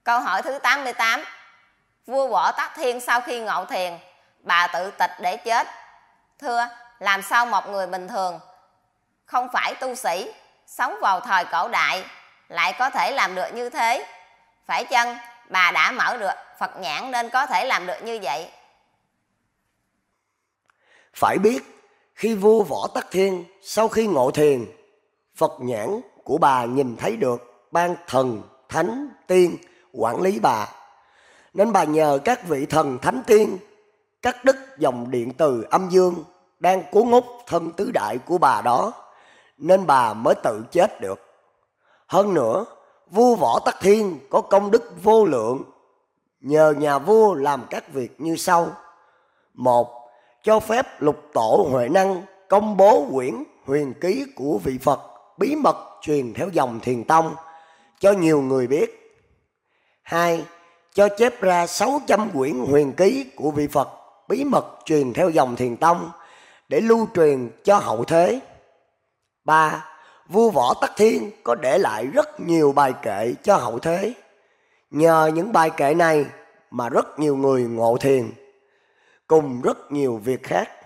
Câu hỏi thứ 88. Vua Võ Tắc Thiên sau khi ngộ thiền, bà tự tịch để chết. Thưa, làm sao một người bình thường, không phải tu sĩ, sống vào thời cổ đại, lại có thể làm được như thế? Phải chăng bà đã mở được Phật nhãn nên có thể làm được như vậy? Phải biết, khi vua Võ Tắc Thiên sau khi ngộ thiền, Phật nhãn của bà nhìn thấy được ban thần, thánh, tiên quản lý bà. Nên bà nhờ các vị thần thánh tiên cắt đứt dòng điện từ âm dương đang cuốn hút thân tứ đại của bà đó, nên bà mới tự chết được. Hơn nữa, vua Võ Tắc Thiên có công đức vô lượng, nhờ nhà vua làm các việc như sau. Một, cho phép Lục Tổ Huệ Năng công bố quyển huyền ký của vị Phật bí mật truyền theo dòng Thiền Tông cho nhiều người biết. Hai, cho chép ra 600 quyển huyền ký của vị Phật bí mật truyền theo dòng Thiền Tông để lưu truyền cho hậu thế. Ba, vua Võ Tắc Thiên có để lại rất nhiều bài kệ cho hậu thế. Nhờ những bài kệ này mà rất nhiều người ngộ thiền, cùng rất nhiều việc khác